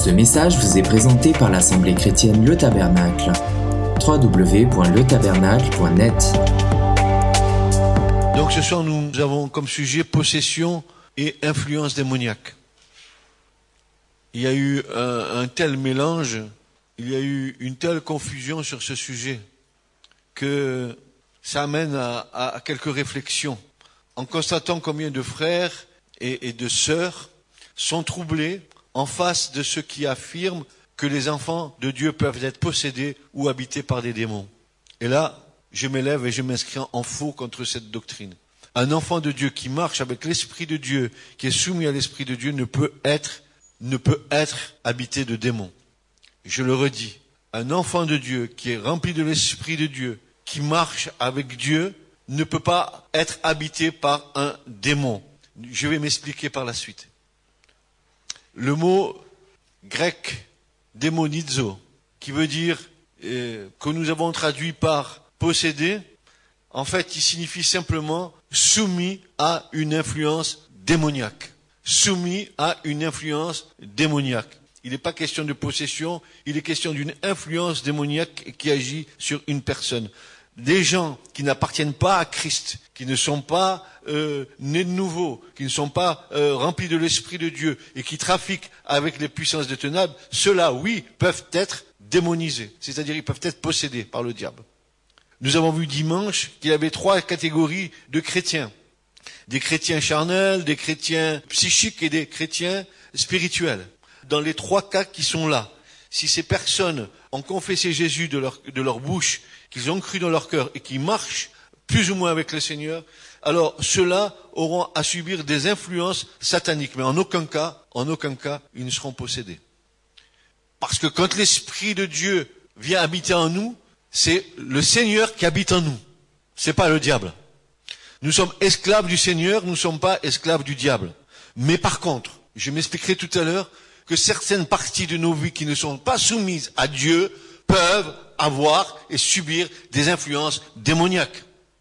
Ce message vous est présenté par l'Assemblée chrétienne Le Tabernacle. www.letabernacle.net. Donc ce soir, nous avons comme sujet possession et influence démoniaque. Il y a eu un tel mélange, il y a eu une telle confusion sur ce sujet que ça amène à quelques réflexions. En constatant combien de frères et de sœurs sont troublés en face de ceux qui affirment que les enfants de Dieu peuvent être possédés ou habités par des démons. Et là, je m'élève et je m'inscris en faux contre cette doctrine. Un enfant de Dieu qui marche avec l'Esprit de Dieu, qui est soumis à l'Esprit de Dieu, ne peut être habité de démons. Je le redis, un enfant de Dieu qui est rempli de l'Esprit de Dieu, qui marche avec Dieu, ne peut pas être habité par un démon. Je vais m'expliquer par la suite. Le mot grec démonizo, qui veut dire que nous avons traduit par possédé, en fait, il signifie simplement soumis à une influence démoniaque. Soumis à une influence démoniaque. Il n'est pas question de possession, il est question d'une influence démoniaque qui agit sur une personne. Des gens qui n'appartiennent pas à Christ, qui ne sont pas nés de nouveau, qui ne sont pas remplis de l'Esprit de Dieu et qui trafiquent avec les puissances des ténèbres, ceux-là, oui, peuvent être démonisés, c'est-à-dire ils peuvent être possédés par le diable. Nous avons vu dimanche qu'il y avait 3 catégories de chrétiens. Des chrétiens charnels, des chrétiens psychiques et des chrétiens spirituels. Dans les 3 cas qui sont là, si ces personnes ont confessé Jésus de leur bouche, qu'ils ont cru dans leur cœur et qui marchent plus ou moins avec le Seigneur, alors ceux-là auront à subir des influences sataniques. Mais en aucun cas, ils ne seront possédés. Parce que quand l'Esprit de Dieu vient habiter en nous, c'est le Seigneur qui habite en nous. C'est pas le diable. Nous sommes esclaves du Seigneur, nous ne sommes pas esclaves du diable. Mais par contre, je m'expliquerai tout à l'heure que certaines parties de nos vies qui ne sont pas soumises à Dieu peuvent avoir et subir des influences démoniaques.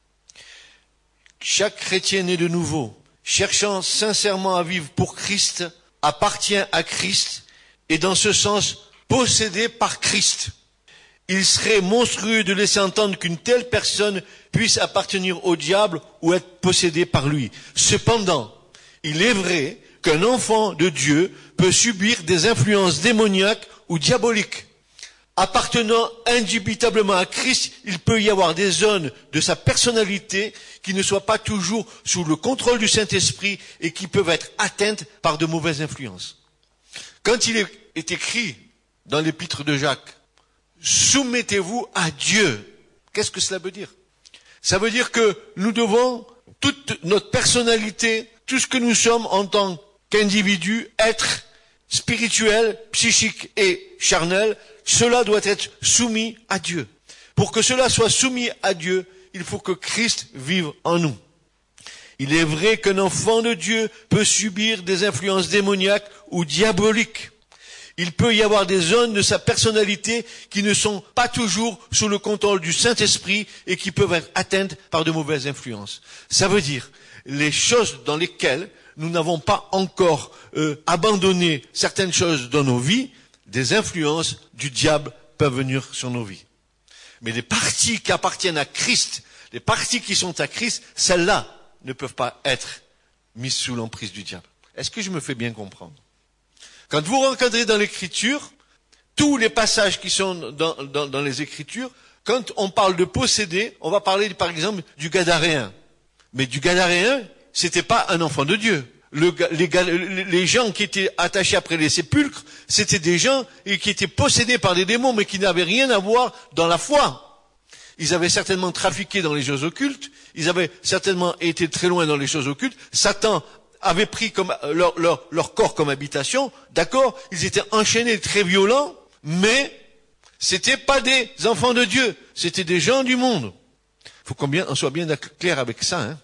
Chaque chrétien né de nouveau, cherchant sincèrement à vivre pour Christ, appartient à Christ et dans ce sens possédé par Christ. Il serait monstrueux de laisser entendre qu'une telle personne puisse appartenir au diable ou être possédée par lui. Cependant, il est vrai qu'un enfant de Dieu peut subir des influences démoniaques ou diaboliques. Appartenant indubitablement à Christ, il peut y avoir des zones de sa personnalité qui ne soient pas toujours sous le contrôle du Saint-Esprit et qui peuvent être atteintes par de mauvaises influences. Quand il est écrit dans l'épître de Jacques, soumettez-vous à Dieu. Qu'est-ce que cela veut dire? Ça veut dire que nous devons, toute notre personnalité, tout ce que nous sommes en tant qu'individus, être spirituel, psychique et charnel, cela doit être soumis à Dieu. Pour que cela soit soumis à Dieu, il faut que Christ vive en nous. Il est vrai qu'un enfant de Dieu peut subir des influences démoniaques ou diaboliques. Il peut y avoir des zones de sa personnalité qui ne sont pas toujours sous le contrôle du Saint-Esprit et qui peuvent être atteintes par de mauvaises influences. Ça veut dire les choses dans lesquelles nous n'avons pas encore abandonné certaines choses dans nos vies, des influences du diable peuvent venir sur nos vies. Mais les parties qui appartiennent à Christ, les parties qui sont à Christ, celles-là ne peuvent pas être mises sous l'emprise du diable. Est-ce que je me fais bien comprendre? Quand vous rencontrez dans l'Écriture, tous les passages qui sont dans les Écritures, quand on parle de posséder, on va parler par exemple du Gadaréen. Mais du Gadaréen, c'était pas un enfant de Dieu. Les gens qui étaient attachés après les sépulcres, c'était des gens qui étaient possédés par des démons, mais qui n'avaient rien à voir dans la foi. Ils avaient certainement trafiqué dans les choses occultes, ils avaient certainement été très loin dans les choses occultes. Satan avait pris comme leur corps comme habitation, d'accord, ils étaient enchaînés, très violents, mais c'était pas des enfants de Dieu, c'était des gens du monde. Faut qu'on soit bien clair avec ça, hein.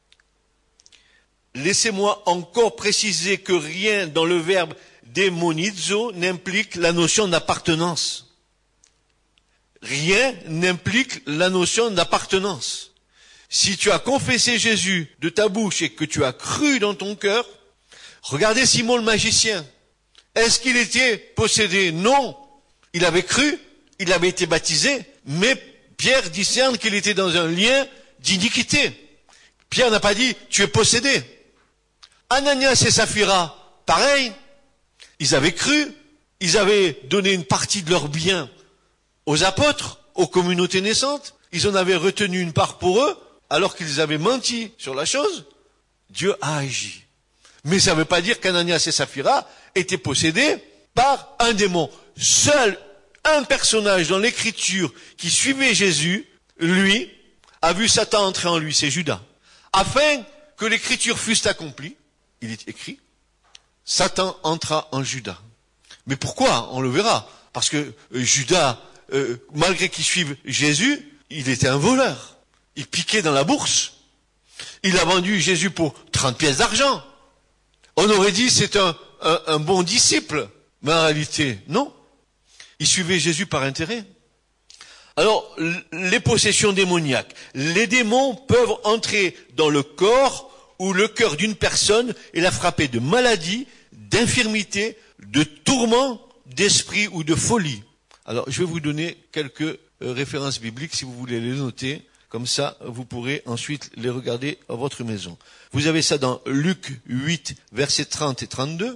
Laissez-moi encore préciser que rien dans le verbe démonizo n'implique la notion d'appartenance. Rien n'implique la notion d'appartenance. Si tu as confessé Jésus de ta bouche et que tu as cru dans ton cœur, regardez Simon le magicien. Est-ce qu'il était possédé? Non. Il avait cru, il avait été baptisé, mais Pierre discerne qu'il était dans un lien d'iniquité. Pierre n'a pas dit, tu es possédé. Ananias et Saphira, pareil. Ils avaient cru, ils avaient donné une partie de leurs biens aux apôtres, aux communautés naissantes. Ils en avaient retenu une part pour eux, alors qu'ils avaient menti sur la chose. Dieu a agi. Mais ça ne veut pas dire qu'Ananias et Saphira étaient possédés par un démon. Seul un personnage dans l'écriture qui suivait Jésus, lui, a vu Satan entrer en lui, c'est Judas. Afin que l'écriture fût accomplie, il est écrit, Satan entra en Judas. Mais pourquoi? On le verra. Parce que Judas, malgré qu'il suive Jésus, il était un voleur. Il piquait dans la bourse. Il a vendu Jésus pour 30 pièces d'argent. On aurait dit c'est un bon disciple. Mais en réalité, non. Il suivait Jésus par intérêt. Alors, les possessions démoniaques. Les démons peuvent entrer dans le corps ou le cœur d'une personne et la frapper de maladie, d'infirmité, de tourment, d'esprit ou de folie. Alors, je vais vous donner quelques références bibliques si vous voulez les noter. Comme ça, vous pourrez ensuite les regarder à votre maison. Vous avez ça dans Luc 8, versets 30 et 32.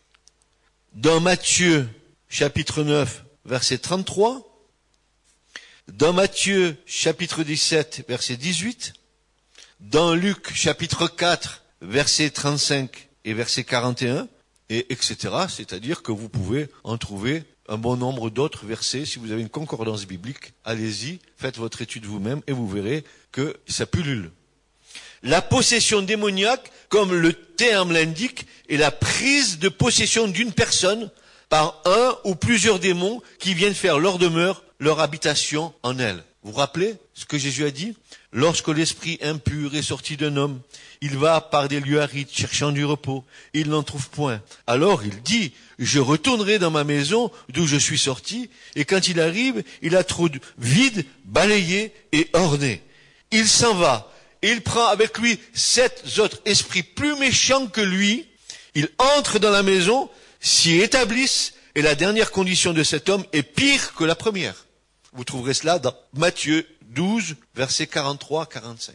Dans Matthieu, chapitre 9, verset 33. Dans Matthieu, chapitre 17, verset 18. Dans Luc, chapitre 4, verset 35 et verset 41, et etc. C'est-à-dire que vous pouvez en trouver un bon nombre d'autres versets. Si vous avez une concordance biblique, allez-y, faites votre étude vous-même et vous verrez que ça pullule. La possession démoniaque, comme le terme l'indique, est la prise de possession d'une personne par un ou plusieurs démons qui viennent faire leur demeure, leur habitation en elle. Vous vous rappelez ce que Jésus a dit? Lorsque l'esprit impur est sorti d'un homme, il va par des lieux arides cherchant du repos. Il n'en trouve point. Alors il dit, je retournerai dans ma maison d'où je suis sorti, et quand il arrive, il la trouve vide, balayée et ornée. Il s'en va, et il prend avec lui 7 autres esprits plus méchants que lui. Ils entrent dans la maison, s'y établissent, et la dernière condition de cet homme est pire que la première. Vous trouverez cela dans Matthieu 12, versets 43-45.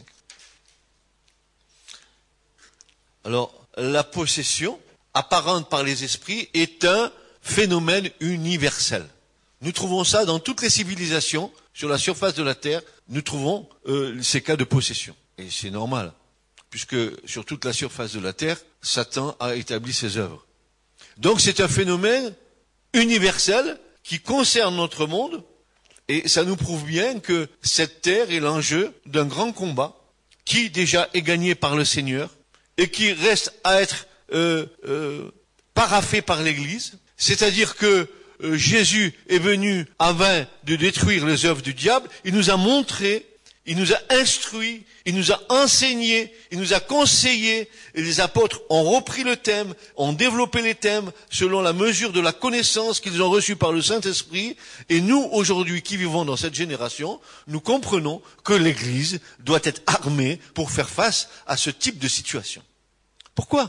Alors, la possession apparente par les esprits est un phénomène universel. Nous trouvons ça dans toutes les civilisations, sur la surface de la Terre, nous trouvons ces cas de possession. Et c'est normal, puisque sur toute la surface de la Terre, Satan a établi ses œuvres. Donc c'est un phénomène universel qui concerne notre monde, et ça nous prouve bien que cette terre est l'enjeu d'un grand combat qui déjà est gagné par le Seigneur et qui reste à être paraphé par l'Église. C'est-à-dire que Jésus est venu afin de détruire les œuvres du diable. Il nous a montré, il nous a instruit, il nous a enseigné, il nous a conseillé. Et les apôtres ont repris le thème, ont développé les thèmes selon la mesure de la connaissance qu'ils ont reçue par le Saint-Esprit. Et nous, aujourd'hui, qui vivons dans cette génération, nous comprenons que l'Église doit être armée pour faire face à ce type de situation. Pourquoi ?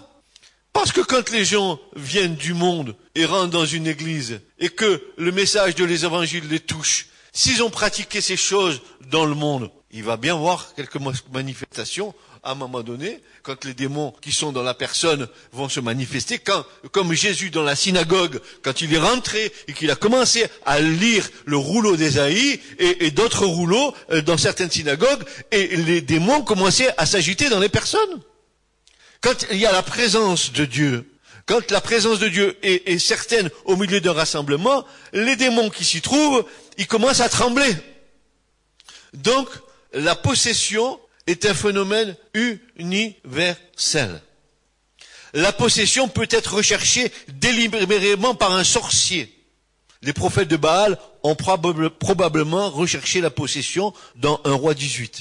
Parce que quand les gens viennent du monde et rentrent dans une église et que le message de l'évangile les touche, s'ils ont pratiqué ces choses dans le monde, il va bien voir quelques manifestations à un moment donné, quand les démons qui sont dans la personne vont se manifester, comme Jésus dans la synagogue, quand il est rentré et qu'il a commencé à lire le rouleau d'Ésaïe et d'autres rouleaux dans certaines synagogues, et les démons commençaient à s'agiter dans les personnes. Quand il y a la présence de Dieu, quand la présence de Dieu est certaine au milieu d'un rassemblement, les démons qui s'y trouvent, ils commencent à trembler. Donc, la possession est un phénomène universel. La possession peut être recherchée délibérément par un sorcier. Les prophètes de Baal ont probablement recherché la possession dans 1 Roi 18.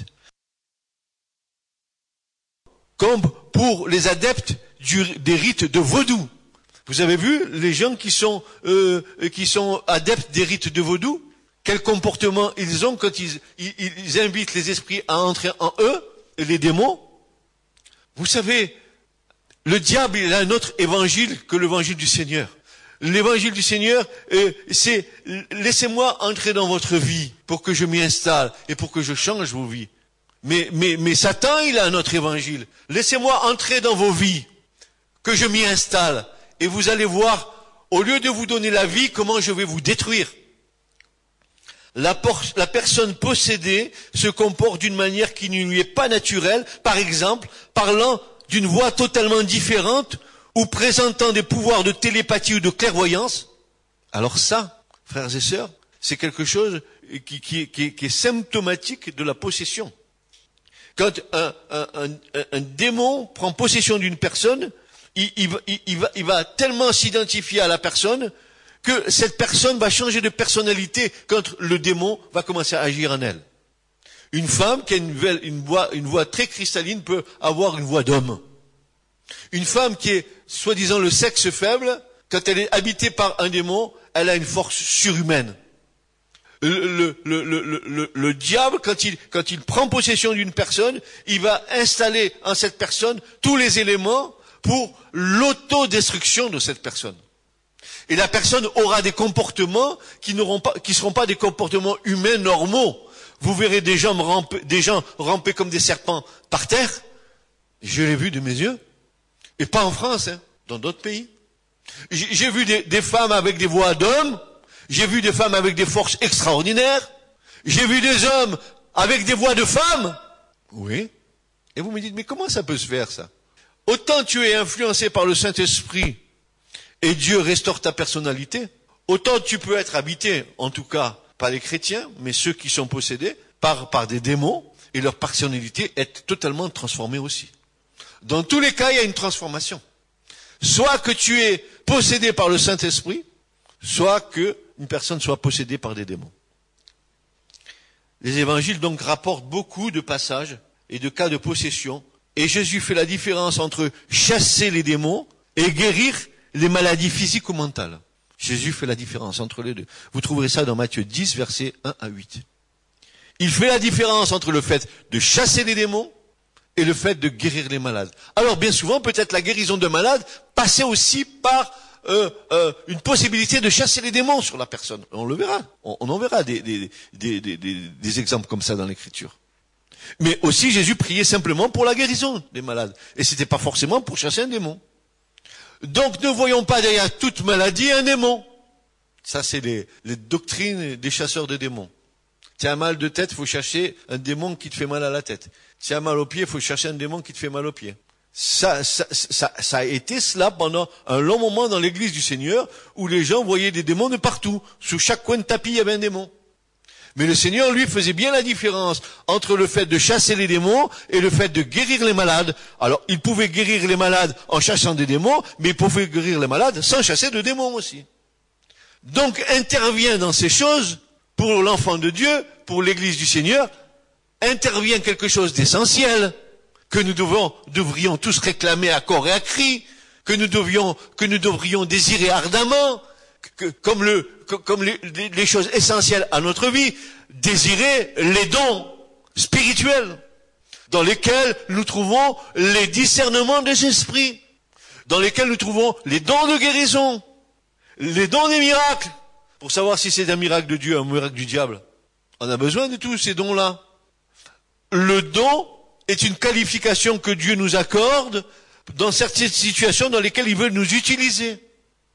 Comme pour les adeptes des rites de vaudou. Vous avez vu les gens qui sont adeptes des rites de vaudou? Quel comportement ils ont quand ils invitent les esprits à entrer en eux, les démons? Vous savez, le diable, il a un autre évangile que l'évangile du Seigneur. l'évangile du Seigneur, c'est laissez-moi entrer dans votre vie pour que je m'y installe et pour que je change vos vies. Mais Satan, il a un autre évangile. Laissez-moi entrer dans vos vies, que je m'y installe. Et vous allez voir, au lieu de vous donner la vie, comment je vais vous détruire. La personne possédée se comporte d'une manière qui ne lui est pas naturelle, par exemple, parlant d'une voix totalement différente ou présentant des pouvoirs de télépathie ou de clairvoyance. Alors ça, frères et sœurs, c'est quelque chose qui est symptomatique de la possession. Quand un démon prend possession d'une personne, il va tellement s'identifier à la personne que cette personne va changer de personnalité quand le démon va commencer à agir en elle. Une femme qui a une voix très cristalline peut avoir une voix d'homme. Une femme qui est soi-disant le sexe faible, quand elle est habitée par un démon, elle a une force surhumaine. Le diable, quand il prend possession d'une personne, il va installer en cette personne tous les éléments pour l'autodestruction de cette personne. Et la personne aura des comportements qui seront pas des comportements humains normaux. Vous verrez des gens ramper comme des serpents par terre. Je l'ai vu de mes yeux. Et pas en France, dans d'autres pays. J'ai vu des femmes avec des voix d'hommes. J'ai vu des femmes avec des forces extraordinaires. J'ai vu des hommes avec des voix de femmes. Oui. Et vous me dites, mais comment ça peut se faire, ça? Autant tu es influencé par le Saint-Esprit et Dieu restaure ta personnalité, autant tu peux être habité, en tout cas, pas les chrétiens, mais ceux qui sont possédés par des démons, et leur personnalité est totalement transformée aussi. Dans tous les cas, il y a une transformation. Soit que tu es possédé par le Saint-Esprit, soit que une personne soit possédée par des démons. Les évangiles donc rapportent beaucoup de passages et de cas de possession, et Jésus fait la différence entre chasser les démons et guérir les maladies physiques ou mentales. Jésus fait la différence entre les deux. Vous trouverez ça dans Matthieu 10, versets 1 à 8. Il fait la différence entre le fait de chasser les démons et le fait de guérir les malades. Alors bien souvent, peut-être la guérison de malades passait aussi par une possibilité de chasser les démons sur la personne. On le verra. On en verra des exemples comme ça dans l'Écriture. Mais aussi Jésus priait simplement pour la guérison des malades. Et c'était pas forcément pour chasser un démon. Donc ne voyons pas derrière toute maladie un démon. Ça c'est les doctrines des chasseurs de démons. Tu as mal de tête, il faut chercher un démon qui te fait mal à la tête. Tu as mal aux pieds, il faut chercher un démon qui te fait mal aux pieds. Ça a été cela pendant un long moment dans l'église du Seigneur, où les gens voyaient des démons de partout. Sous chaque coin de tapis, il y avait un démon. Mais le Seigneur, lui, faisait bien la différence entre le fait de chasser les démons et le fait de guérir les malades. Alors, il pouvait guérir les malades en chassant des démons, mais il pouvait guérir les malades sans chasser de démons aussi. Donc, intervient dans ces choses, pour l'enfant de Dieu, pour l'église du Seigneur, intervient quelque chose d'essentiel, que nous devrions tous réclamer à corps et à cri, que nous devrions désirer ardemment, comme les choses essentielles à notre vie, désirer les dons spirituels, dans lesquels nous trouvons les discernements des esprits, dans lesquels nous trouvons les dons de guérison, les dons des miracles, pour savoir si c'est un miracle de Dieu, un miracle du diable. On a besoin de tous ces dons-là. Le don est une qualification que Dieu nous accorde dans certaines situations dans lesquelles il veut nous utiliser.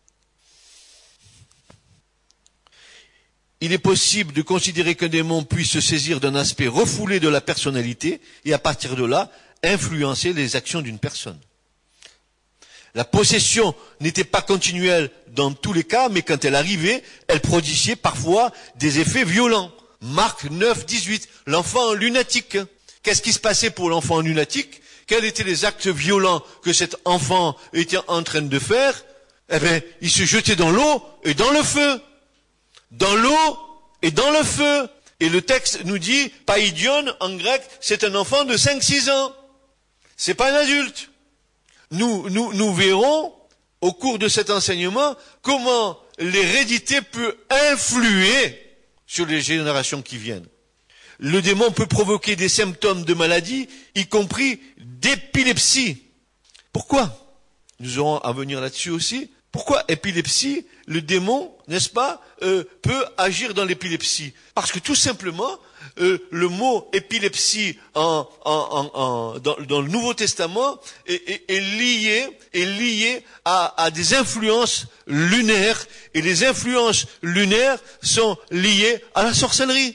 Il est possible de considérer qu'un démon puisse se saisir d'un aspect refoulé de la personnalité et à partir de là, influencer les actions d'une personne. La possession n'était pas continuelle dans tous les cas, mais quand elle arrivait, elle prodiguait parfois des effets violents. Marc 9, 18, l'enfant lunatique. Qu'est-ce qui se passait pour l'enfant lunatique? Quels étaient les actes violents que cet enfant était en train de faire? Eh bien, il se jetait dans l'eau et dans le feu. Dans l'eau et dans le feu. Et le texte nous dit, païdion, en grec, c'est un enfant de 5-6 ans. C'est pas un adulte. Nous verrons, au cours de cet enseignement, comment l'hérédité peut influer sur les générations qui viennent. Le démon peut provoquer des symptômes de maladie, y compris d'épilepsie. Pourquoi? Nous aurons à venir là-dessus aussi. Pourquoi épilepsie? Le démon, n'est-ce pas, peut agir dans l'épilepsie. Parce que tout simplement, le mot épilepsie dans le Nouveau Testament est lié à des influences lunaires, et les influences lunaires sont liées à la sorcellerie.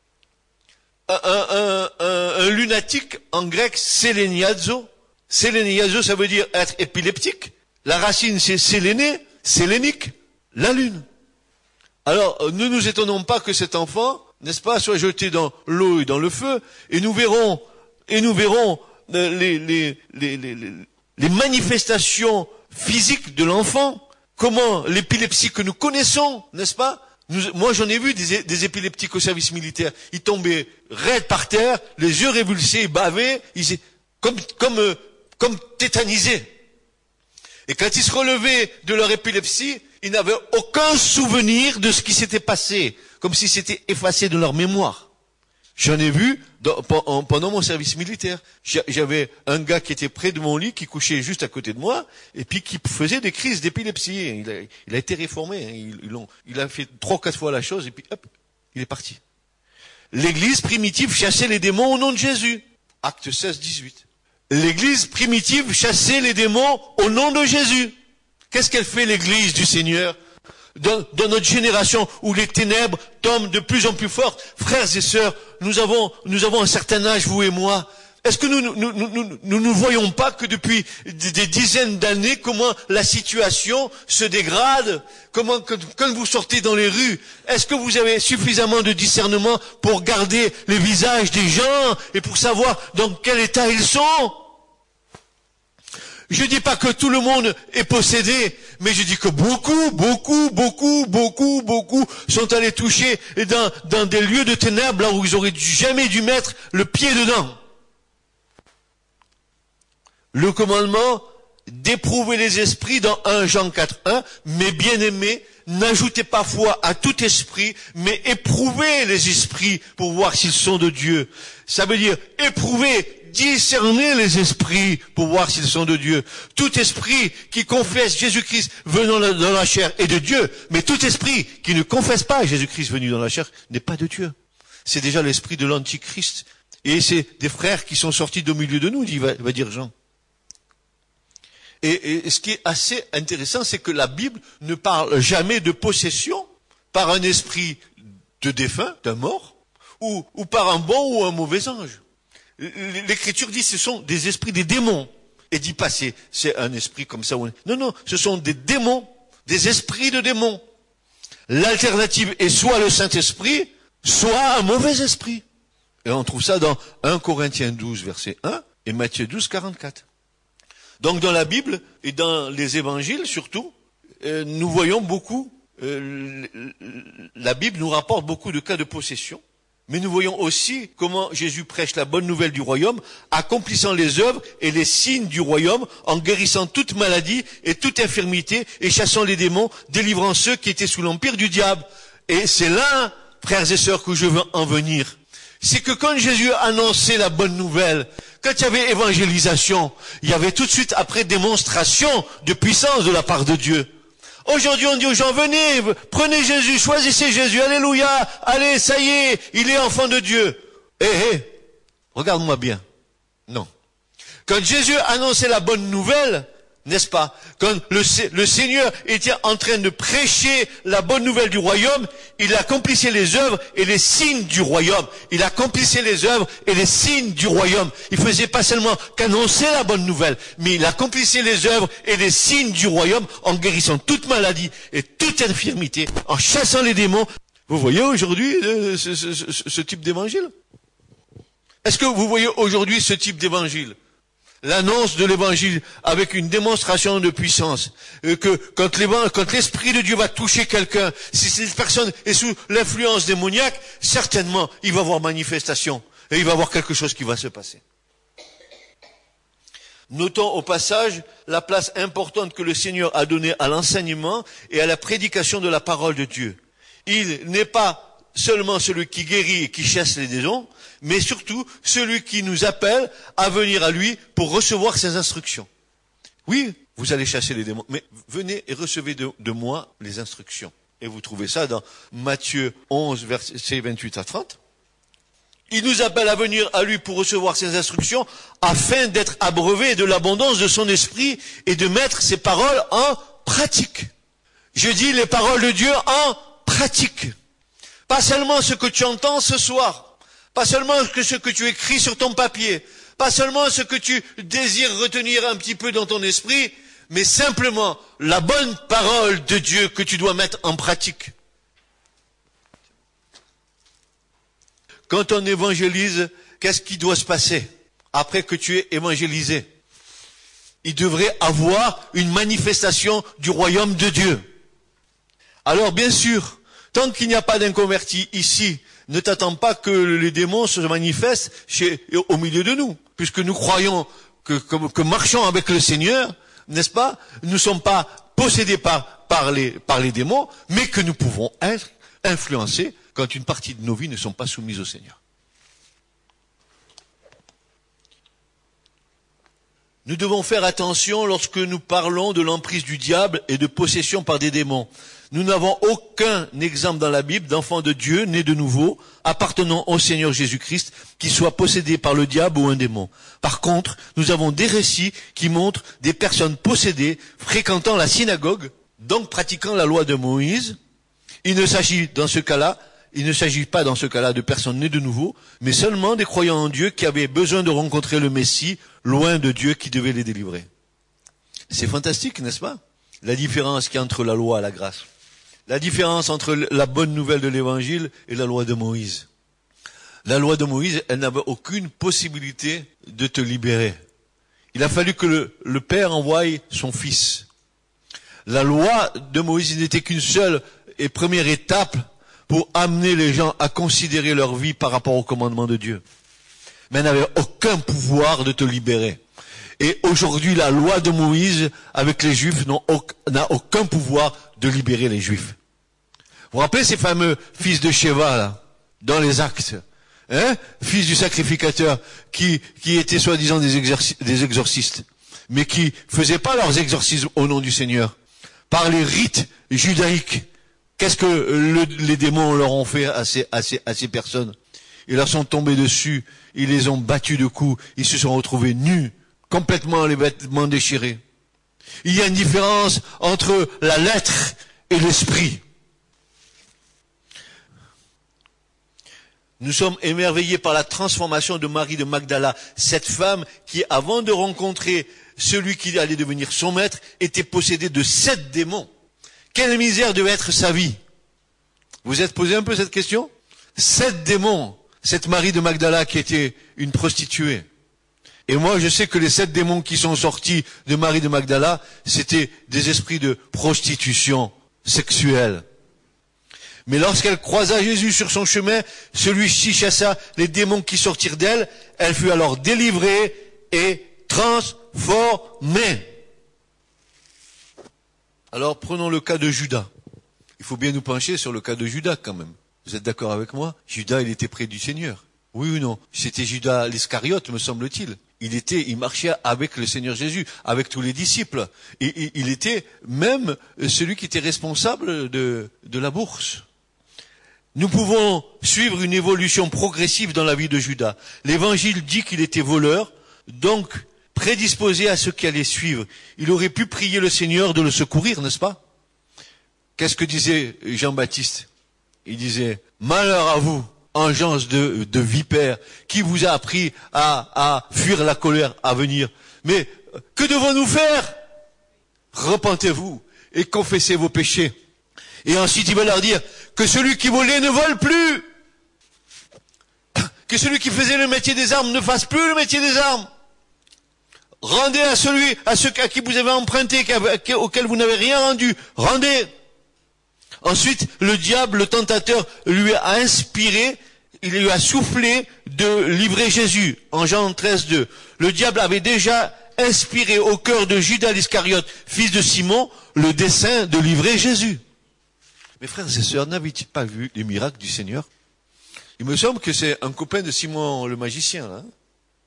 Un lunatique en grec, séléniazo. Séléniazo, ça veut dire être épileptique. La racine, c'est séléné, sélénique, la lune. Alors, ne nous étonnons pas que cet enfant, n'est-ce pas, soit jeté dans l'eau et dans le feu, et nous verrons les manifestations physiques de l'enfant, comment l'épilepsie que nous connaissons, n'est-ce pas? Moi, j'en ai vu des épileptiques au service militaire. Ils tombaient raides par terre, les yeux révulsés, bavés, comme tétanisés. Et quand ils se relevaient de leur épilepsie, ils n'avaient aucun souvenir de ce qui s'était passé, comme si c'était effacé de leur mémoire. J'en ai vu pendant mon service militaire. J'avais un gars qui était près de mon lit, qui couchait juste à côté de moi, et puis qui faisait des crises d'épilepsie. Il a été réformé. Il a fait 3 ou 4 fois la chose, et puis hop, il est parti. L'église primitive chassait les démons au nom de Jésus. Acte 16, 18. L'église primitive chassait les démons au nom de Jésus. Qu'est-ce qu'elle fait, l'église du Seigneur? Dans notre génération où les ténèbres tombent de plus en plus fortes, frères et sœurs, nous avons un certain âge, vous et moi. Est-ce que nous ne voyons pas que depuis des dizaines d'années, comment la situation se dégrade? Comment, quand vous sortez dans les rues, est-ce que vous avez suffisamment de discernement pour garder les visages des gens et pour savoir dans quel état ils sont? Je dis pas que tout le monde est possédé, mais je dis que beaucoup sont allés toucher dans des lieux de ténèbres là où ils auraient jamais dû mettre le pied dedans. Le commandement d'éprouver les esprits dans 1 Jean 4:1, mais bien aimés, n'ajoutez pas foi à tout esprit, mais éprouvez les esprits pour voir s'ils sont de Dieu. Ça veut dire éprouver, discerner les esprits pour voir s'ils sont de Dieu. Tout esprit qui confesse Jésus-Christ venant dans la chair est de Dieu, mais tout esprit qui ne confesse pas Jésus-Christ venu dans la chair n'est pas de Dieu. C'est déjà l'esprit de l'Antichrist. Et c'est des frères qui sont sortis d'au milieu de nous, va dire Jean. Et ce qui est assez intéressant, c'est que la Bible ne parle jamais de possession par un esprit de défunt, d'un mort, ou par un bon ou un mauvais ange. L'Écriture dit que ce sont des esprits, des démons. Et dit pas c'est un esprit comme ça. Non, ce sont des démons, des esprits de démons. L'alternative est soit le Saint-Esprit, soit un mauvais esprit. Et on trouve ça dans 1 Corinthiens 12, verset 1 et Matthieu 12, 44. Donc dans la Bible et dans les évangiles surtout, nous voyons beaucoup, la Bible nous rapporte beaucoup de cas de possession, mais nous voyons aussi comment Jésus prêche la bonne nouvelle du royaume, accomplissant les œuvres et les signes du royaume, en guérissant toute maladie et toute infirmité, et chassant les démons, délivrant ceux qui étaient sous l'empire du diable. Et c'est là, frères et sœurs, que je veux en venir. C'est que quand Jésus a annoncé la bonne nouvelle, quand il y avait évangélisation, il y avait tout de suite après démonstration de puissance de la part de Dieu. Aujourd'hui, on dit aux gens, venez, prenez Jésus, choisissez Jésus, alléluia, allez, ça y est, il est enfant de Dieu. Regarde-moi bien. Non. Quand Jésus annonçait la bonne nouvelle, n'est-ce pas? Quand le Seigneur était en train de prêcher la bonne nouvelle du royaume, il accomplissait les œuvres et les signes du royaume. Il accomplissait les œuvres et les signes du royaume. Il faisait pas seulement qu'annoncer la bonne nouvelle, mais il accomplissait les œuvres et les signes du royaume en guérissant toute maladie et toute infirmité, en chassant les démons. Vous voyez aujourd'hui ce type d'évangile? Est-ce que vous voyez aujourd'hui ce type d'évangile? L'annonce de l'évangile avec une démonstration de puissance, que quand l'esprit de Dieu va toucher quelqu'un, si cette personne est sous l'influence démoniaque, certainement il va y avoir manifestation et il va y avoir quelque chose qui va se passer. Notons au passage la place importante que le Seigneur a donnée à l'enseignement et à la prédication de la parole de Dieu. Il n'est pas seulement celui qui guérit et qui chasse les démons, mais surtout celui qui nous appelle à venir à lui pour recevoir ses instructions. Oui, vous allez chasser les démons. Mais venez et recevez de moi les instructions. Et vous trouvez ça dans Matthieu 11, versets 28 à 30. Il nous appelle à venir à lui pour recevoir ses instructions afin d'être abreuvés de l'abondance de son esprit et de mettre ses paroles en pratique. Je dis les paroles de Dieu en pratique. Pas seulement ce que tu entends ce soir, pas seulement ce que tu écris sur ton papier, pas seulement ce que tu désires retenir un petit peu dans ton esprit, mais simplement la bonne parole de Dieu que tu dois mettre en pratique. Quand on évangélise, qu'est-ce qui doit se passer après que tu aies évangélisé? Il devrait avoir une manifestation du royaume de Dieu. Alors bien sûr, tant qu'il n'y a pas d'inconverti ici, ne t'attends pas que les démons se manifestent au milieu de nous, puisque nous croyons que marchons avec le Seigneur, n'est-ce pas? Nous ne sommes pas possédés par les démons, mais que nous pouvons être influencés quand une partie de nos vies ne sont pas soumises au Seigneur. Nous devons faire attention lorsque nous parlons de l'emprise du diable et de possession par des démons. Nous n'avons aucun exemple dans la Bible d'enfant de Dieu, né de nouveau, appartenant au Seigneur Jésus-Christ, qui soit possédé par le diable ou un démon. Par contre, nous avons des récits qui montrent des personnes possédées, fréquentant la synagogue, donc pratiquant la loi de Moïse. Il ne s'agit pas dans ce cas-là de personnes nées de nouveau, mais seulement des croyants en Dieu qui avaient besoin de rencontrer le Messie, loin de Dieu qui devait les délivrer. C'est fantastique, n'est-ce pas? La différence qu'il y a entre la loi et la grâce. La différence entre la bonne nouvelle de l'évangile et la loi de Moïse. La loi de Moïse, elle n'avait aucune possibilité de te libérer. Il a fallu que le Père envoie son Fils. La loi de Moïse n'était qu'une seule et première étape pour amener les gens à considérer leur vie par rapport au commandement de Dieu. Mais elle n'avait aucun pouvoir de te libérer. Et aujourd'hui, la loi de Moïse, avec les Juifs, n'a aucun pouvoir de libérer les Juifs. Vous vous rappelez ces fameux fils de Sheva, là, dans les Actes, fils du sacrificateur, qui étaient soi-disant des exorcistes, mais qui faisaient pas leurs exorcismes au nom du Seigneur, par les rites judaïques. Qu'est-ce que les démons leur ont fait à ces personnes? Ils leur sont tombés dessus, ils les ont battus de coups, ils se sont retrouvés nus, complètement les vêtements déchirés. Il y a une différence entre la lettre et l'esprit. Nous sommes émerveillés par la transformation de Marie de Magdala, cette femme qui, avant de rencontrer celui qui allait devenir son maître, était possédée de 7 démons. Quelle misère devait être sa vie? Vous êtes posé un peu cette question? 7 démons, cette Marie de Magdala qui était une prostituée. Et moi, je sais que les 7 démons qui sont sortis de Marie de Magdala, c'était des esprits de prostitution sexuelle. Mais lorsqu'elle croisa Jésus sur son chemin, celui-ci chassa les démons qui sortirent d'elle. Elle fut alors délivrée et transformée. Alors, prenons le cas de Judas. Il faut bien nous pencher sur le cas de Judas quand même. Vous êtes d'accord avec moi? Judas, il était près du Seigneur. Oui ou non? C'était Judas l'Iscariote, me semble-t-il. Il marchait avec le Seigneur Jésus, avec tous les disciples. Et il était même celui qui était responsable de la bourse. Nous pouvons suivre une évolution progressive dans la vie de Judas. L'Évangile dit qu'il était voleur, donc prédisposé à ce qui allait suivre. Il aurait pu prier le Seigneur de le secourir, n'est-ce pas? Qu'est-ce que disait Jean-Baptiste? Il disait, malheur à vous, engeance de vipères, qui vous a appris à fuir la colère à venir. Mais que devons-nous faire? Repentez-vous et confessez vos péchés. Et ensuite il va leur dire que celui qui volait ne vole plus. Que celui qui faisait le métier des armes ne fasse plus le métier des armes. Rendez à ceux à qui vous avez emprunté, auquel vous n'avez rien rendu. Rendez. Ensuite, le diable, le tentateur, lui a inspiré, il lui a soufflé de livrer Jésus. En Jean 13:2. Le diable avait déjà inspiré au cœur de Judas l'Iscariote, fils de Simon, le dessein de livrer Jésus. Mes frères et sœurs, n'avez-vous pas vu les miracles du Seigneur? Il me semble que c'est un copain de Simon le magicien, là.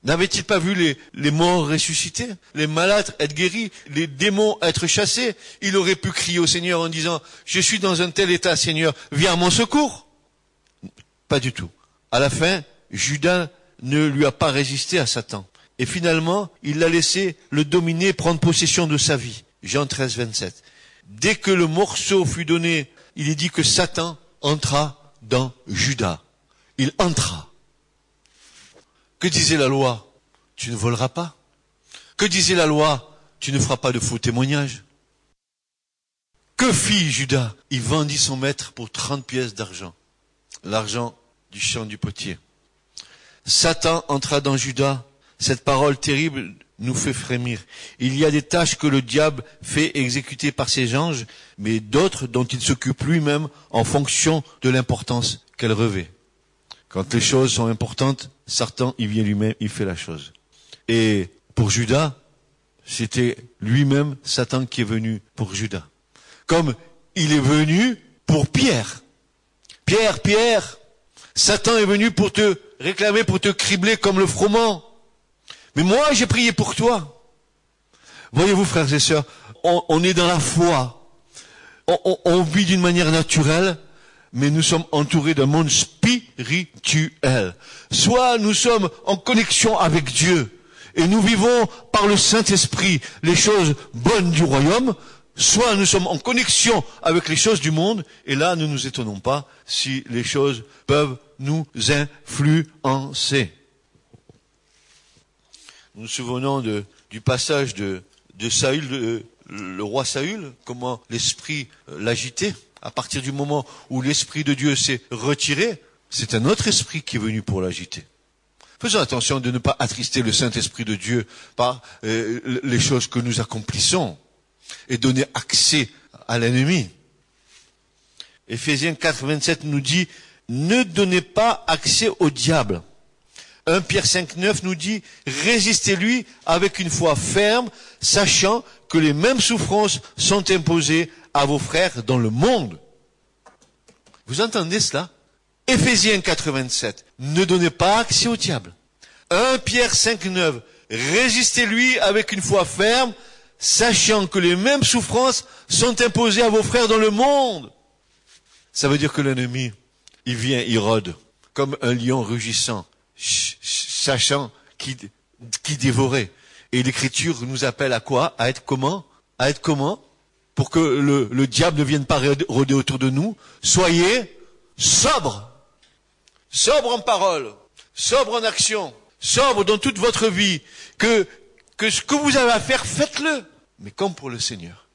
N'avait-il pas vu les morts ressusciter, les malades être guéris, les démons être chassés? Il aurait pu crier au Seigneur en disant, je suis dans un tel état, Seigneur, viens à mon secours. Pas du tout. À la fin, Judas ne lui a pas résisté à Satan. Et finalement, il l'a laissé le dominer, prendre possession de sa vie. Jean 13, 27. Dès que le morceau fut donné, il est dit que Satan entra dans Judas. Il entra. Que disait la loi? Tu ne voleras pas. Que disait la loi? Tu ne feras pas de faux témoignages. Que fit Judas? Il vendit son maître pour 30 pièces d'argent. L'argent du champ du potier. Satan entra dans Judas. Cette parole terrible nous fait frémir. Il y a des tâches que le diable fait exécuter par ses anges, mais d'autres dont il s'occupe lui-même en fonction de l'importance qu'elles revêt. Quand les choses sont importantes, Satan, il vient lui-même, il fait la chose. Et pour Judas, c'était lui-même Satan qui est venu pour Judas. Comme il est venu pour Pierre. Pierre, Satan est venu pour te réclamer, pour te cribler comme le froment. Mais moi, j'ai prié pour toi. Voyez-vous, frères et sœurs, on est dans la foi. On vit d'une manière naturelle, mais nous sommes entourés d'un monde spirituel. Soit nous sommes en connexion avec Dieu, et nous vivons par le Saint-Esprit les choses bonnes du royaume, soit nous sommes en connexion avec les choses du monde, et là, ne nous étonnons pas si les choses peuvent nous influencer. Nous nous souvenons du passage de Saül, le roi Saül, comment l'esprit l'agitait. À partir du moment où l'esprit de Dieu s'est retiré, c'est un autre esprit qui est venu pour l'agiter. Faisons attention de ne pas attrister le Saint-Esprit de Dieu par les choses que nous accomplissons et donner accès à l'ennemi. Éphésiens 4, 27 nous dit, ne donnez pas accès au diable. 1 Pierre 5, 9 nous dit, résistez-lui avec une foi ferme, sachant que les mêmes souffrances sont imposées à vos frères dans le monde. Vous entendez cela? Éphésiens 4, 27, ne donnez pas accès au diable. 1 Pierre 5, 9, résistez-lui avec une foi ferme, sachant que les mêmes souffrances sont imposées à vos frères dans le monde. Ça veut dire que l'ennemi, il vient, il rôde, comme un lion rugissant, sachant qui dévorait. Et l'Écriture nous appelle à quoi? À être comment? À être comment? Pour que le diable ne vienne pas rôder autour de nous. Soyez sobres. Sobres en parole. Sobres en action. Sobres dans toute votre vie. Que ce que vous avez à faire, faites-le. Mais comme pour le Seigneur.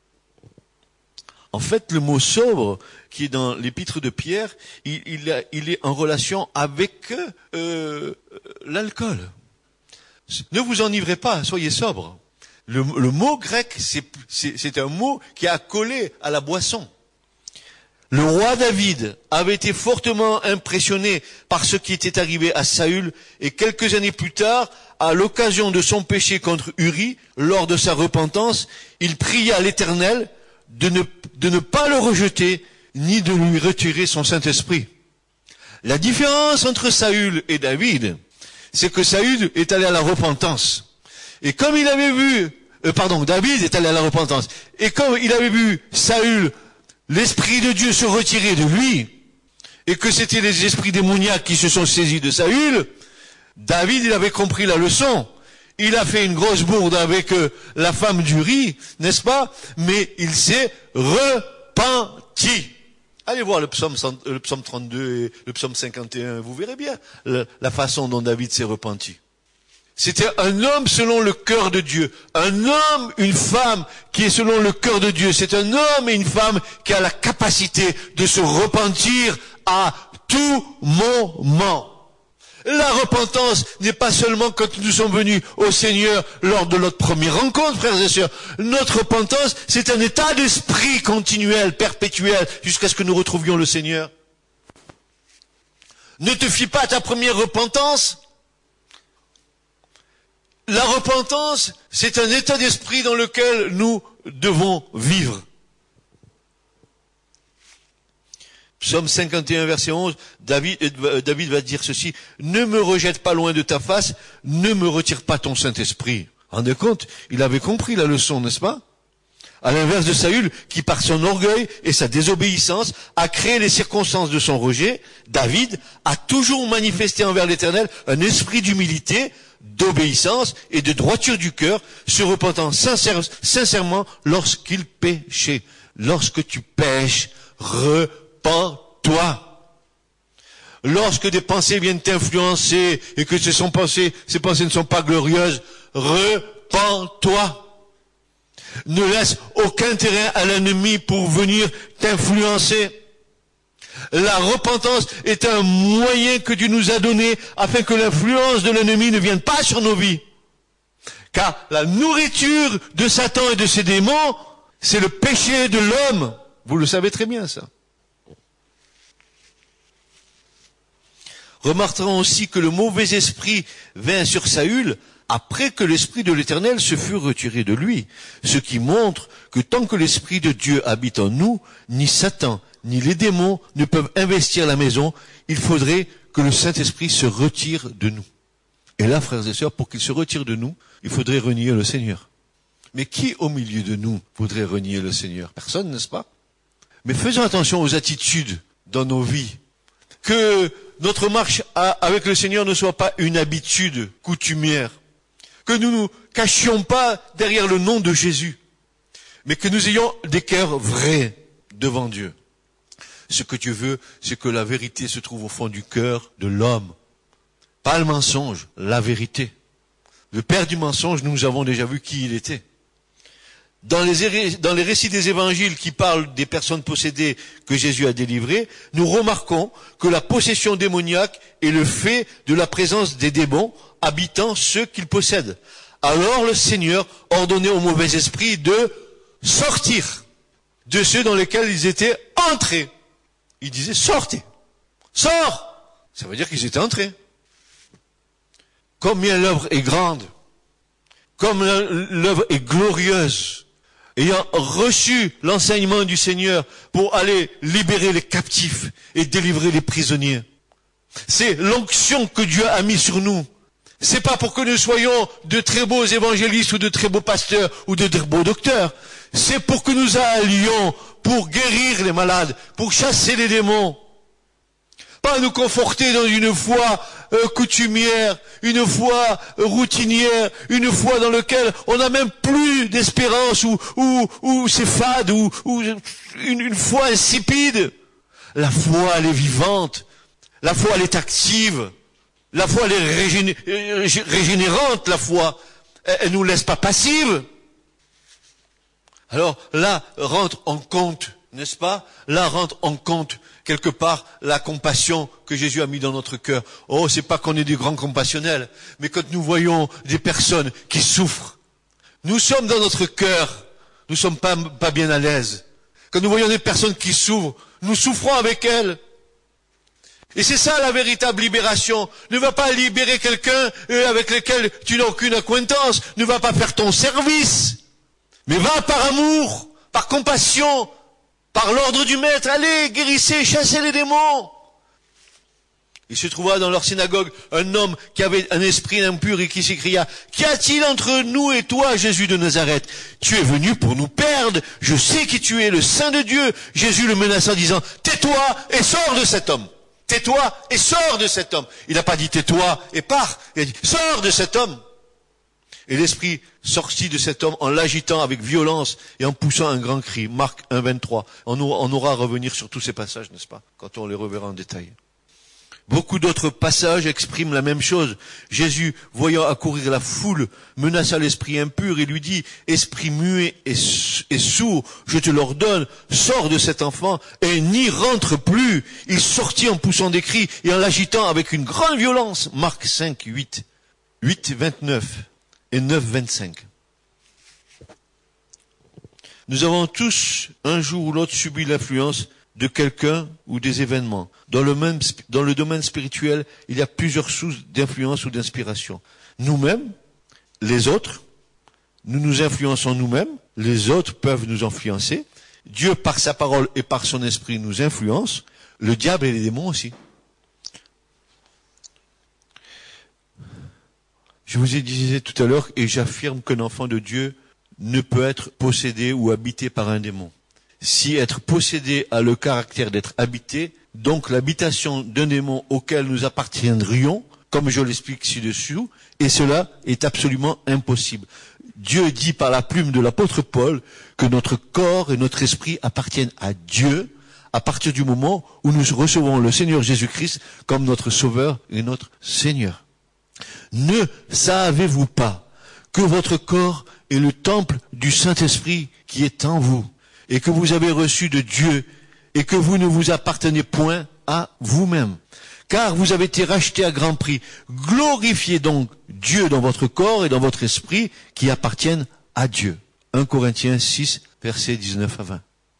En fait, le mot sobre, qui est dans l'épître de Pierre, il est en relation avec l'alcool. Ne vous enivrez pas, soyez sobre. Le mot grec, c'est un mot qui est accolé à la boisson. Le roi David avait été fortement impressionné par ce qui était arrivé à Saül, et quelques années plus tard, à l'occasion de son péché contre Uri, lors de sa repentance, il pria l'Éternel de ne pas le rejeter, ni de lui retirer son Saint-Esprit. La différence entre Saül et David, c'est que Saül est allé à la repentance. Et comme il avait vu, David est allé à la repentance. Et comme il avait vu Saül, l'Esprit de Dieu se retirer de lui, et que c'était les esprits démoniaques qui se sont saisis de Saül, David, il avait compris la leçon. Il a fait une grosse bourde avec la femme d'Uri, n'est-ce pas? Mais il s'est repenti. Allez voir le psaume 32 et le psaume 51, vous verrez bien la façon dont David s'est repenti. C'était un homme selon le cœur de Dieu. Un homme, une femme qui est selon le cœur de Dieu. C'est un homme et une femme qui a la capacité de se repentir à tout moment. La repentance n'est pas seulement quand nous sommes venus au Seigneur lors de notre première rencontre, frères et sœurs. Notre repentance, c'est un état d'esprit continuel, perpétuel, jusqu'à ce que nous retrouvions le Seigneur. Ne te fie pas à ta première repentance. La repentance, c'est un état d'esprit dans lequel nous devons vivre. Psaume 51, verset 11, David va dire ceci, « Ne me rejette pas loin de ta face, ne me retire pas ton Saint-Esprit. » Rendez compte, il avait compris la leçon, n'est-ce pas? À l'inverse de Saül, qui par son orgueil et sa désobéissance a créé les circonstances de son rejet, David a toujours manifesté envers l'Éternel un esprit d'humilité, d'obéissance et de droiture du cœur, se repentant sincèrement lorsqu'il péchait. Lorsque tu pèches, repens-toi. Lorsque des pensées viennent t'influencer et que ces pensées ne sont pas glorieuses, repens-toi. Ne laisse aucun terrain à l'ennemi pour venir t'influencer. La repentance est un moyen que Dieu nous a donné afin que l'influence de l'ennemi ne vienne pas sur nos vies. Car la nourriture de Satan et de ses démons, c'est le péché de l'homme. Vous le savez très bien, ça. Remarquerons aussi que le mauvais esprit vint sur Saül après que l'Esprit de l'Éternel se fut retiré de lui, ce qui montre que tant que l'Esprit de Dieu habite en nous, ni Satan, ni les démons ne peuvent investir la maison, il faudrait que le Saint-Esprit se retire de nous. Et là, frères et sœurs, pour qu'il se retire de nous, il faudrait renier le Seigneur. Mais qui au milieu de nous voudrait renier le Seigneur? Personne, n'est-ce pas? Mais faisons attention aux attitudes dans nos vies. Que notre marche avec le Seigneur ne soit pas une habitude coutumière. Que nous ne nous cachions pas derrière le nom de Jésus, mais que nous ayons des cœurs vrais devant Dieu. Ce que Dieu veut, c'est que la vérité se trouve au fond du cœur de l'homme. Pas le mensonge, la vérité. Le père du mensonge, nous avons déjà vu qui il était. Dans les récits des évangiles qui parlent des personnes possédées que Jésus a délivrées, nous remarquons que la possession démoniaque est le fait de la présence des démons habitant ceux qu'ils possèdent. Alors le Seigneur ordonnait aux mauvais esprits de sortir de ceux dans lesquels ils étaient entrés. Il disait, sortez, sors. Ça veut dire qu'ils étaient entrés. Combien l'œuvre est grande, comme l'œuvre est glorieuse, ayant reçu l'enseignement du Seigneur pour aller libérer les captifs et délivrer les prisonniers. C'est l'onction que Dieu a mis sur nous. C'est pas pour que nous soyons de très beaux évangélistes ou de très beaux pasteurs ou de très beaux docteurs. C'est pour que nous allions pour guérir les malades, pour chasser les démons. Pas nous conforter dans une foi coutumière, une foi routinière, une foi dans laquelle on n'a même plus d'espérance ou c'est fade ou une foi insipide. La foi, elle est vivante. La foi, elle est active. La foi, elle est régénérante, la foi. Elle nous laisse pas passives. Alors là, rentre en compte, n'est-ce pas? Là rentre en compte, quelque part, la compassion que Jésus a mis dans notre cœur. Oh, c'est pas qu'on est des grands compassionnels, mais quand nous voyons des personnes qui souffrent, nous sommes dans notre cœur, nous sommes pas bien à l'aise. Quand nous voyons des personnes qui souffrent, nous souffrons avec elles. Et c'est ça la véritable libération. Ne va pas libérer quelqu'un avec lequel tu n'as aucune acquaintance. Ne va pas faire ton service. Mais va par amour, par compassion, par l'ordre du maître. Allez, guérissez, chassez les démons. Il se trouva dans leur synagogue un homme qui avait un esprit impur et qui s'écria, « Qu'y a-t-il entre nous et toi, Jésus de Nazareth? Tu es venu pour nous perdre. Je sais qui tu es, le Saint de Dieu. » Jésus le menaça, disant, « Tais-toi et sors de cet homme. » Tais-toi et sors de cet homme. Il n'a pas dit tais-toi et pars. Il a dit sors de cet homme. Et l'esprit sortit de cet homme en l'agitant avec violence et en poussant un grand cri. Marc 1, 23. On aura à revenir sur tous ces passages, n'est-ce pas, quand on les reverra en détail. Beaucoup d'autres passages expriment la même chose. Jésus, voyant accourir la foule, menaça l'esprit impur et lui dit, « Esprit muet et sourd, je te l'ordonne, sors de cet enfant et n'y rentre plus. » Il sortit en poussant des cris et en l'agitant avec une grande violence. Marc 5, 8, 29 et 9, 25. Nous avons tous, un jour ou l'autre, subi l'influence de quelqu'un ou des événements. Dans le domaine spirituel, il y a plusieurs sources d'influence ou d'inspiration. Nous-mêmes, les autres, nous nous influençons nous-mêmes, les autres peuvent nous influencer. Dieu, par sa parole et par son esprit, nous influence. le diable et les démons aussi. Je vous ai dit tout à l'heure, et j'affirme qu'un enfant de Dieu ne peut être possédé ou habité par un démon. Si être possédé a le caractère d'être habité, donc l'habitation d'un démon auquel nous appartiendrions, comme je l'explique ci-dessous, et cela est absolument impossible. Dieu dit par la plume de l'apôtre Paul que notre corps et notre esprit appartiennent à Dieu à partir du moment où nous recevons le Seigneur Jésus-Christ comme notre Sauveur et notre Seigneur. Ne savez-vous pas que votre corps est le temple du Saint-Esprit qui est en vous et que vous avez reçu de Dieu et que vous ne vous appartenez point à vous-même, car vous avez été rachetés à grand prix. Glorifiez donc Dieu dans votre corps et dans votre esprit qui appartiennent à Dieu. 1 Corinthiens 6, versets 19 à 20.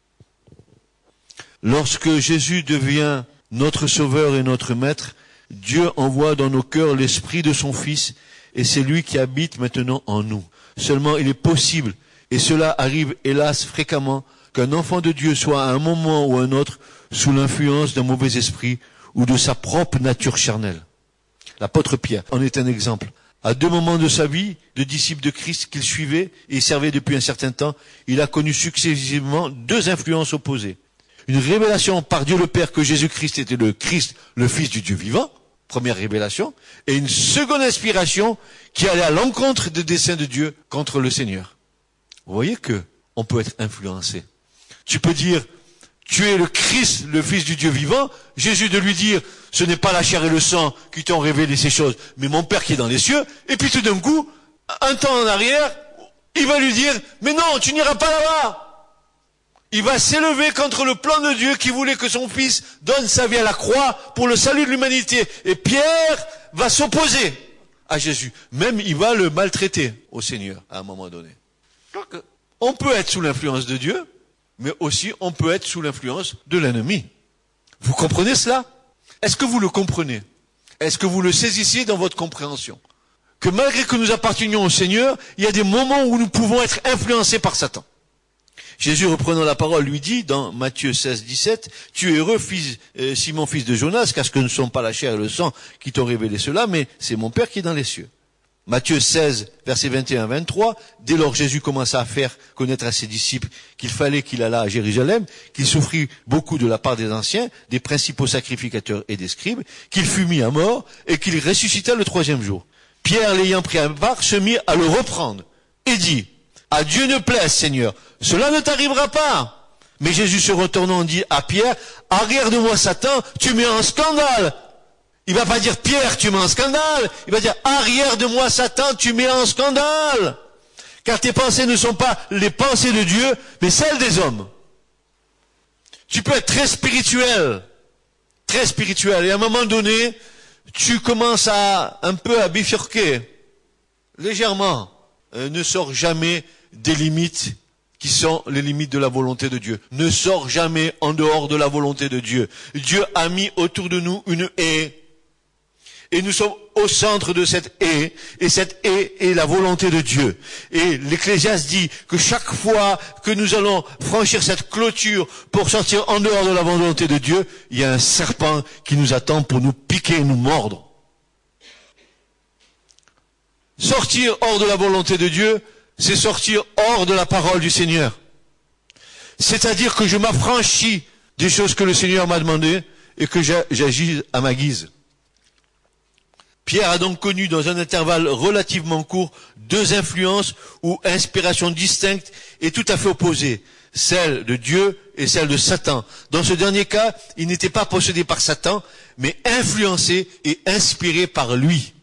Lorsque Jésus devient notre Sauveur et notre Maître, Dieu envoie dans nos cœurs l'Esprit de son Fils, et c'est lui qui habite maintenant en nous. Seulement il est possible, et cela arrive hélas fréquemment, qu'un enfant de Dieu soit à un moment ou à un autre sous l'influence d'un mauvais esprit ou de sa propre nature charnelle. L'apôtre Pierre en est un exemple. À 2 moments de sa vie, de disciple de Christ qu'il suivait et servait depuis un certain temps, il a connu successivement 2 influences opposées. Une révélation par Dieu le Père que Jésus-Christ était le Christ, le Fils du Dieu vivant, première révélation, et une seconde inspiration qui allait à l'encontre des desseins de Dieu contre le Seigneur. Vous voyez que on peut être influencé. Tu peux dire, tu es le Christ, le Fils du Dieu vivant. Jésus de lui dire, ce n'est pas la chair et le sang qui t'ont révélé ces choses, mais mon Père qui est dans les cieux. Et puis tout d'un coup, un temps en arrière, il va lui dire, mais non, tu n'iras pas là-bas. Il va s'élever contre le plan de Dieu qui voulait que son Fils donne sa vie à la croix pour le salut de l'humanité. Et Pierre va s'opposer à Jésus. Même il va le maltraiter au Seigneur à un moment donné. Donc, on peut être sous l'influence de Dieu, mais aussi on peut être sous l'influence de l'ennemi. Vous comprenez cela? Est-ce que vous le comprenez? Est-ce que vous le saisissez dans votre compréhension? Que malgré que nous appartenions au Seigneur, il y a des moments où nous pouvons être influencés par Satan. Jésus, reprenant la parole, lui dit dans Matthieu 16, 17, « Tu es heureux, Simon, fils de Jonas, car ce que ne sont pas la chair et le sang qui t'ont révélé cela, mais c'est mon Père qui est dans les cieux. » Matthieu 16, versets 21-23, dès lors Jésus commença à faire connaître à ses disciples qu'il fallait qu'il allât à Jérusalem, qu'il souffrit beaucoup de la part des anciens, des principaux sacrificateurs et des scribes, qu'il fut mis à mort et qu'il ressuscita le 3e jour. Pierre, l'ayant pris à part, se mit à le reprendre et dit, « À Dieu ne plaise, Seigneur, cela ne t'arrivera pas. » Mais Jésus se retournant dit à Pierre, « Arrière de moi, Satan, tu mets en scandale. » Il va pas dire, Pierre, tu mets en scandale. Il va dire, arrière de moi, Satan, tu mets en scandale. Car tes pensées ne sont pas les pensées de Dieu, mais celles des hommes. Tu peux être très spirituel. Et à un moment donné, tu commences un peu à bifurquer. Légèrement. Ne sors jamais des limites qui sont les limites de la volonté de Dieu. Ne sors jamais en dehors de la volonté de Dieu. Dieu a mis autour de nous une haie. Et nous sommes au centre de cette haie, et cette haie est la volonté de Dieu. Et l'Ecclésiaste dit que chaque fois que nous allons franchir cette clôture pour sortir en dehors de la volonté de Dieu, il y a un serpent qui nous attend pour nous piquer et nous mordre. Sortir hors de la volonté de Dieu, c'est sortir hors de la parole du Seigneur. C'est-à-dire que je m'affranchis des choses que le Seigneur m'a demandées et que j'agis à ma guise. Pierre a donc connu dans un intervalle relativement court 2 influences ou inspirations distinctes et tout à fait opposées, celle de Dieu et celle de Satan. Dans ce dernier cas, il n'était pas possédé par Satan, mais influencé et inspiré par lui.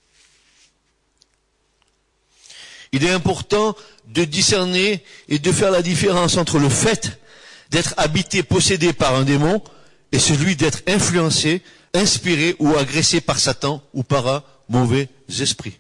Il est important de discerner et de faire la différence entre le fait d'être habité, possédé par un démon et celui d'être influencé, inspiré ou agressé par Satan ou par un mauvais esprit.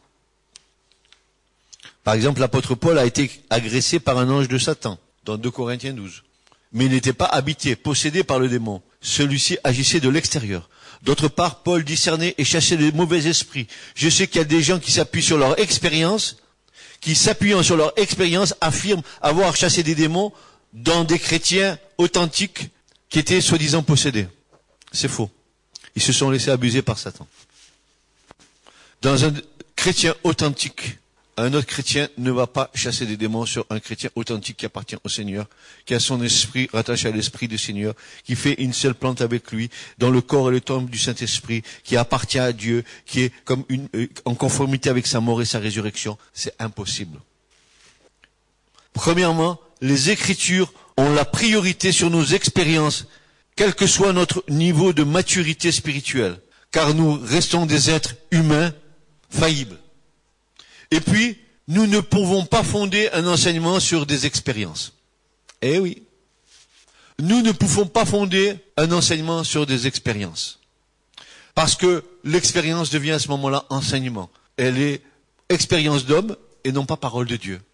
Par exemple, l'apôtre Paul a été agressé par un ange de Satan, dans 2 Corinthiens 12. Mais il n'était pas habité, possédé par le démon. Celui-ci agissait de l'extérieur. D'autre part, Paul discernait et chassait les mauvais esprits. Je sais qu'il y a des gens qui s'appuient sur leur expérience, qui s'appuyant sur leur expérience affirment avoir chassé des démons dans des chrétiens authentiques qui étaient soi-disant possédés. C'est faux. Ils se sont laissés abuser par Satan. Dans un chrétien authentique, un autre chrétien ne va pas chasser des démons sur un chrétien authentique qui appartient au Seigneur, qui a son esprit rattaché à l'esprit du Seigneur, qui fait une seule plante avec lui, dans le corps et le temple du Saint-Esprit, qui appartient à Dieu, qui est comme en conformité avec sa mort et sa résurrection. C'est impossible. Premièrement, les Écritures ont la priorité sur nos expériences, quel que soit notre niveau de maturité spirituelle, car nous restons des êtres humains faillibles. Et puis, nous ne pouvons pas fonder un enseignement sur des expériences. Eh oui. Nous ne pouvons pas fonder un enseignement sur des expériences. Parce que l'expérience devient à ce moment-là enseignement. Elle est expérience d'homme et non pas parole de Dieu.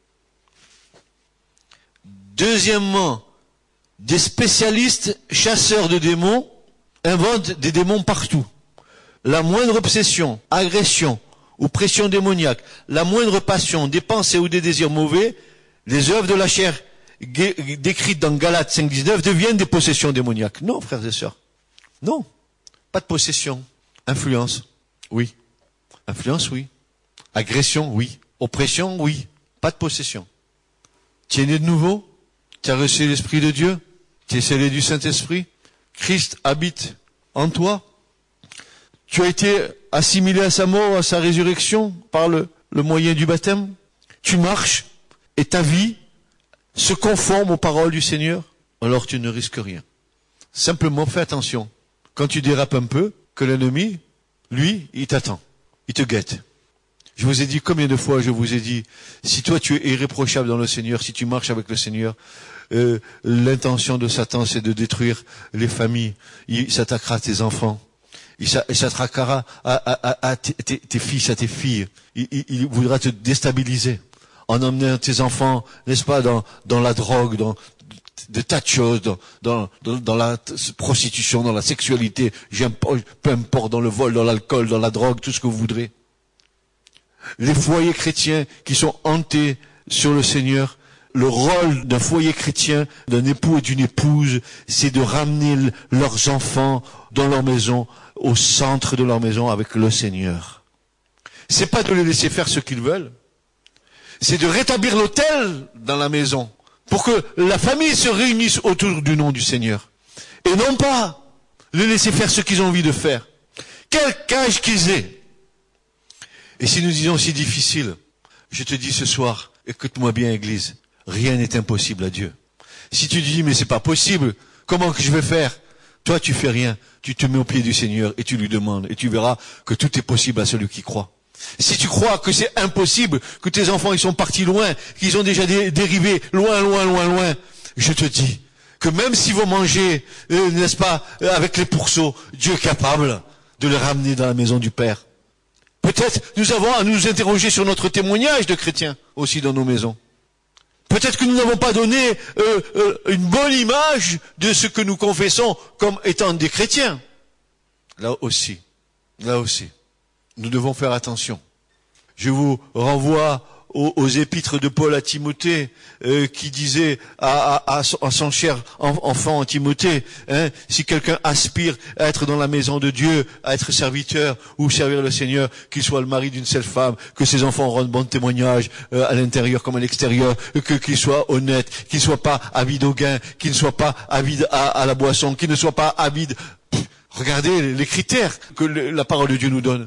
Deuxièmement, des spécialistes chasseurs de démons inventent des démons partout. La moindre obsession, agression ou pression démoniaque, la moindre passion, des pensées ou des désirs mauvais, les œuvres de la chair décrites dans Galates 5,19 deviennent des possessions démoniaques. Non, frères et sœurs. Non. Pas de possession. Influence. Oui. Influence, oui. Agression, oui. Oppression, oui. Pas de possession. Tu es né de nouveau? Tu as reçu l'Esprit de Dieu? Tu es scellé du Saint-Esprit? Christ habite en toi? Tu as été assimilé à sa mort, à sa résurrection, par le moyen du baptême? Tu marches et ta vie se conforme aux paroles du Seigneur? Alors tu ne risques rien. Simplement fais attention. Quand tu dérapes un peu, que l'ennemi, lui, il t'attend. Il te guette. Je vous ai dit combien de fois, je vous ai dit, si toi tu es irréprochable dans le Seigneur, si tu marches avec le Seigneur, l'intention de Satan c'est de détruire les familles. Il s'attaquera à tes enfants. Il s'attaquera à tes fils, à tes filles. Il voudra te déstabiliser en emmenant tes enfants, n'est-ce pas, dans la drogue, dans des tas de choses, dans la prostitution, dans la sexualité, peu importe, dans le vol, dans l'alcool, dans la drogue, tout ce que vous voudrez. Les foyers chrétiens qui sont hantés sur le Seigneur, le rôle d'un foyer chrétien, d'un époux et d'une épouse, c'est de ramener leurs enfants dans leur maison, au centre de leur maison avec le Seigneur. C'est pas de les laisser faire ce qu'ils veulent, c'est de rétablir l'autel dans la maison, pour que la famille se réunisse autour du nom du Seigneur. Et non pas les laisser faire ce qu'ils ont envie de faire. Quelque âge qu'ils aient. Et si nous disons c'est difficile, je te dis ce soir, écoute-moi bien Église, rien n'est impossible à Dieu. Si tu dis mais c'est pas possible, comment que je vais faire? Toi tu fais rien, tu te mets au pied du Seigneur et tu lui demandes et tu verras que tout est possible à celui qui croit. Si tu crois que c'est impossible, que tes enfants ils sont partis loin, qu'ils ont déjà dérivé loin, je te dis que même s'ils vont manger, n'est-ce pas, avec les pourceaux, Dieu est capable de les ramener dans la maison du Père. Peut-être nous avons à nous interroger sur notre témoignage de chrétiens aussi dans nos maisons. Peut-être que nous n'avons pas donné une bonne image de ce que nous confessons comme étant des chrétiens. Là aussi, nous devons faire attention. Je vous renvoie aux épîtres de Paul à Timothée, qui disait à son cher enfant Timothée, si quelqu'un aspire à être dans la maison de Dieu, à être serviteur ou servir le Seigneur, qu'il soit le mari d'une seule femme, que ses enfants rendent bon témoignage à l'intérieur comme à l'extérieur, qu'il soit honnête, qu'il ne soit pas avide au gain, qu'il ne soit pas avide à la boisson, qu'il ne soit pas avide. Regardez les critères que la parole de Dieu nous donne.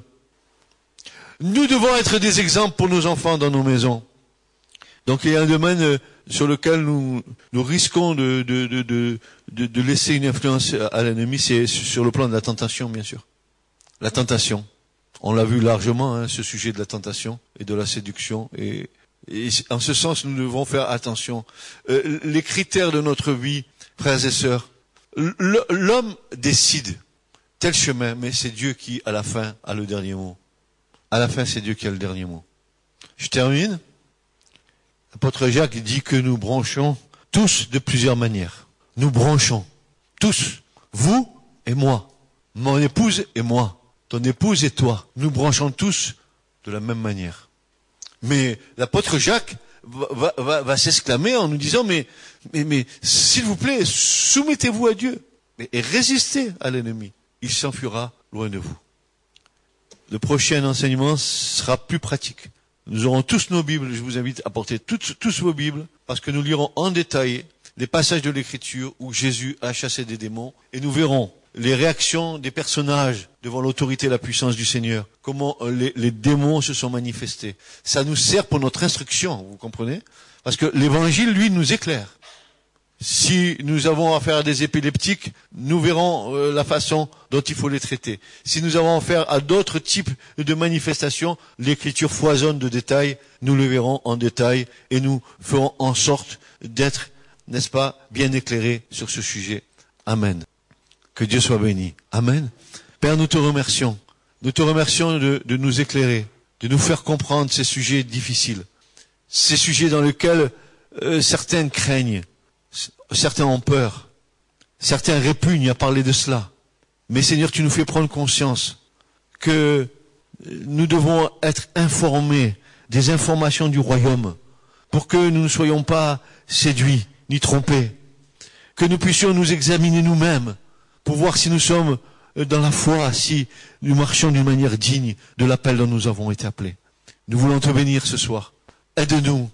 Nous devons être des exemples pour nos enfants dans nos maisons. Donc il y a un domaine sur lequel nous risquons de laisser une influence à l'ennemi, c'est sur le plan de la tentation, bien sûr. La tentation. On l'a vu largement, ce sujet de la tentation et de la séduction. Et en ce sens, nous devons faire attention. Les critères de notre vie, frères et sœurs, l'homme décide tel chemin, mais c'est Dieu qui, à la fin, a le dernier mot. À la fin, c'est Dieu qui a le dernier mot. Je termine. L'apôtre Jacques dit que nous branchons tous de plusieurs manières. Nous branchons tous, vous et moi, mon épouse et moi, ton épouse et toi. Nous branchons tous de la même manière. Mais l'apôtre Jacques va s'exclamer en nous disant, mais s'il vous plaît, soumettez-vous à Dieu et résistez à l'ennemi. il s'enfuira loin de vous. Le prochain enseignement sera plus pratique. Nous aurons tous nos Bibles, je vous invite à porter tous vos Bibles, parce que nous lirons en détail les passages de l'Écriture où Jésus a chassé des démons, et nous verrons les réactions des personnages devant l'autorité et la puissance du Seigneur, comment les démons se sont manifestés. Ça nous sert pour notre instruction, vous comprenez? Parce que l'Évangile, lui, nous éclaire. Si nous avons affaire à des épileptiques, nous verrons la façon dont il faut les traiter. Si nous avons affaire à d'autres types de manifestations, l'Écriture foisonne de détails, nous le verrons en détail et nous ferons en sorte d'être, n'est-ce pas, bien éclairés sur ce sujet. Amen. Que Dieu soit béni. Amen. Père, nous te remercions. Nous te remercions de nous éclairer, de nous faire comprendre ces sujets difficiles, ces sujets dans lesquels certains craignent. Certains ont peur, certains répugnent à parler de cela. Mais Seigneur, tu nous fais prendre conscience que nous devons être informés des informations du royaume pour que nous ne soyons pas séduits ni trompés. Que nous puissions nous examiner nous-mêmes pour voir si nous sommes dans la foi, si nous marchons d'une manière digne de l'appel dont nous avons été appelés. Nous voulons te bénir ce soir. Aide-nous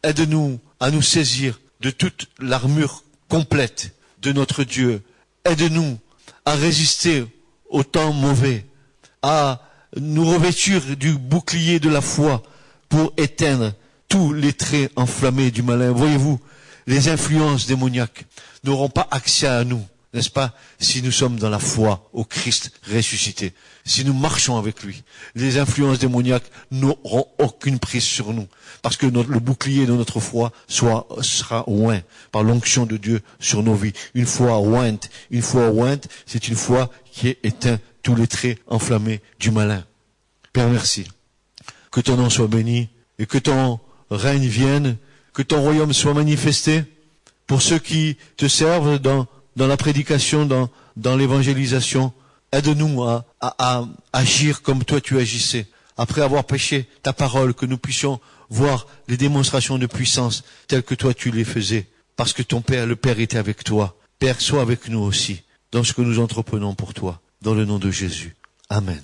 à nous saisir de toute l'armure complète de notre Dieu. Aide-nous à résister au temps mauvais, à nous revêtir du bouclier de la foi pour éteindre tous les traits enflammés du malin. Voyez-vous, les influences démoniaques n'auront pas accès à nous, n'est-ce pas, si nous sommes dans la foi au Christ ressuscité, si nous marchons avec lui. Les influences démoniaques n'auront aucune prise sur nous, parce que le bouclier de notre foi sera oint par l'onction de Dieu sur nos vies. Une foi ointe, c'est une foi qui éteint tous les traits enflammés du malin. Père, merci. Que ton nom soit béni et que ton règne vienne, que ton royaume soit manifesté pour ceux qui te servent dans la prédication, dans l'évangélisation. Aide-nous à agir comme toi tu agissais. Après avoir prêché ta parole, que nous puissions voir les démonstrations de puissance telles que toi tu les faisais. Parce que ton Père, le Père était avec toi. Père, sois avec nous aussi dans ce que nous entreprenons pour toi. Dans le nom de Jésus. Amen.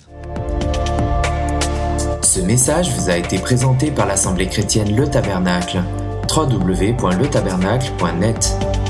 Ce message vous a été présenté par l'Assemblée chrétienne Le Tabernacle. www.letabernacle.net